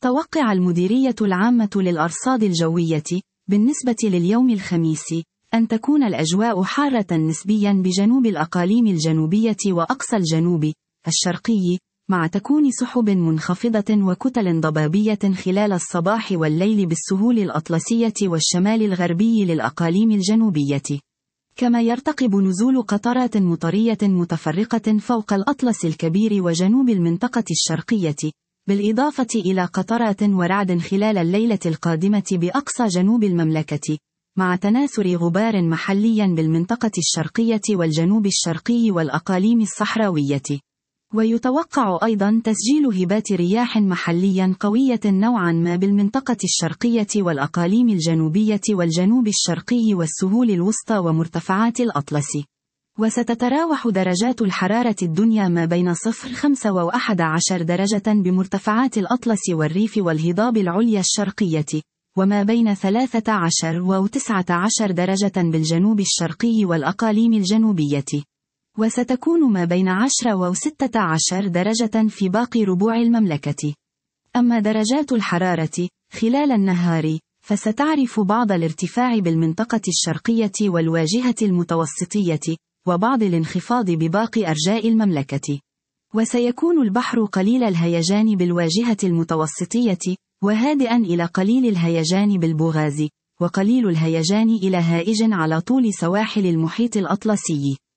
توقع المديرية العامة للأرصاد الجوية بالنسبة لليوم الخميس أن تكون الأجواء حارة نسبيا بجنوب الأقاليم الجنوبية وأقصى الجنوب الشرقي، مع تكون سحب منخفضة وكتل ضبابية خلال الصباح والليل بالسهول الأطلسية والشمال الغربي للأقاليم الجنوبية. كما يرتقب نزول قطرات مطرية متفرقة فوق الأطلس الكبير وجنوب المنطقة الشرقية، بالإضافة إلى قطرات ورعد خلال الليلة القادمة بأقصى جنوب المملكة، مع تناثر غبار محليا بالمنطقة الشرقية والجنوب الشرقي والأقاليم الصحراوية. ويتوقع أيضا تسجيل هبات رياح محليا قوية نوعا ما بالمنطقة الشرقية والأقاليم الجنوبية والجنوب الشرقي والسهول الوسطى ومرتفعات الأطلس. وستتراوح درجات الحرارة الدنيا ما بين 0-5 و11 درجة بمرتفعات الأطلس والريف والهضاب العليا الشرقية، وما بين 13 و19 درجة بالجنوب الشرقي والأقاليم الجنوبية. وستكون ما بين 10 و16 درجة في باقي ربوع المملكة. أما درجات الحرارة خلال النهار فستعرف بعض الارتفاع بالمنطقة الشرقية والواجهة المتوسطية، وبعض الانخفاض بباقي أرجاء المملكة. وسيكون البحر قليل الهيجان بالواجهة المتوسطية، وهادئا إلى قليل الهيجان بالبوغاز، وقليل الهيجان إلى هائج على طول سواحل المحيط الأطلسي.